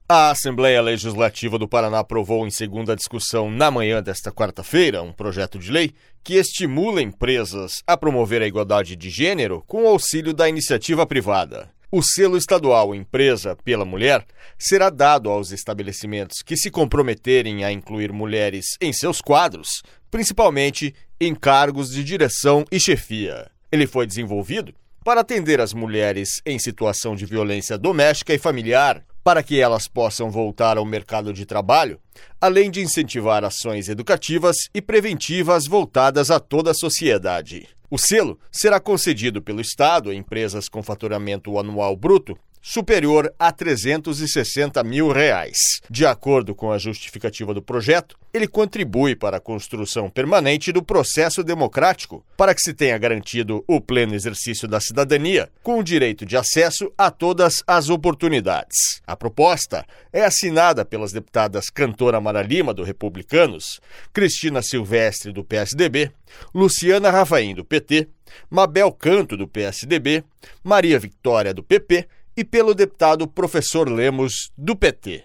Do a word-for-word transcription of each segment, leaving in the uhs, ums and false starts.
A Assembleia Legislativa do Paraná aprovou em segunda discussão na manhã desta quarta-feira um projeto de lei que estimula empresas a promover a igualdade de gênero com o auxílio da iniciativa privada. O selo estadual Empresa pela Mulher será dado aos estabelecimentos que se comprometerem a incluir mulheres em seus quadros, principalmente em cargos de direção e chefia. Ele foi desenvolvido para atender as mulheres em situação de violência doméstica e familiar, para que elas possam voltar ao mercado de trabalho, além de incentivar ações educativas e preventivas voltadas a toda a sociedade. O selo será concedido pelo Estado a empresas com faturamento anual bruto superior a trezentos e sessenta mil reais. De acordo com a justificativa do projeto, ele contribui para a construção permanente do processo democrático, para que se tenha garantido o pleno exercício da cidadania, com o direito de acesso a todas as oportunidades. A proposta é assinada pelas deputadas Cantora Mara Lima, do Republicanos, Cristina Silvestre, do P S D B, Luciana Ravaim, do P T, Mabel Canto, do P S D B, Maria Vitória, do P P, e pelo deputado Professor Lemos, do P T.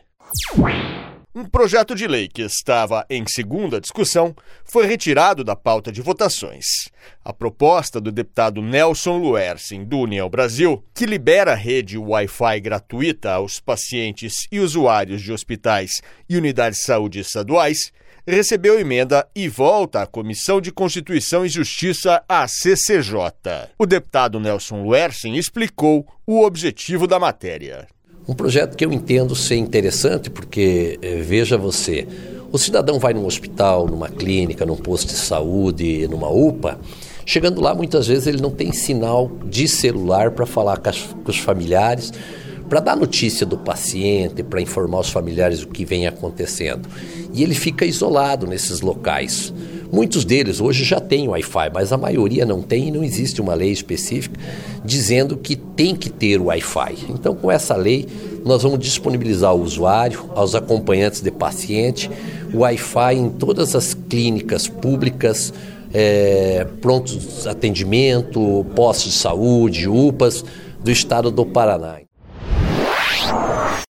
Um projeto de lei que estava em segunda discussão foi retirado da pauta de votações. A proposta do deputado Nelson Luersen, do União Brasil, que libera a rede Wi-Fi gratuita aos pacientes e usuários de hospitais e unidades de saúde estaduais, recebeu emenda e volta à Comissão de Constituição e Justiça, a C C J. O deputado Nelson Luersen explicou o objetivo da matéria. Um projeto que eu entendo ser interessante porque, veja você, o cidadão vai num hospital, numa clínica, num posto de saúde, numa U P A, chegando lá muitas vezes ele não tem sinal de celular para falar com, as, com os familiares, para dar notícia do paciente, para informar os familiares o que vem acontecendo. E ele fica isolado nesses locais. Muitos deles hoje já têm Wi-Fi, mas a maioria não tem e não existe uma lei específica dizendo que tem que ter Wi-Fi. Então, com essa lei, nós vamos disponibilizar ao usuário, aos acompanhantes de paciente, Wi-Fi em todas as clínicas públicas, é, prontos de atendimento, postos de saúde, U P As do estado do Paraná.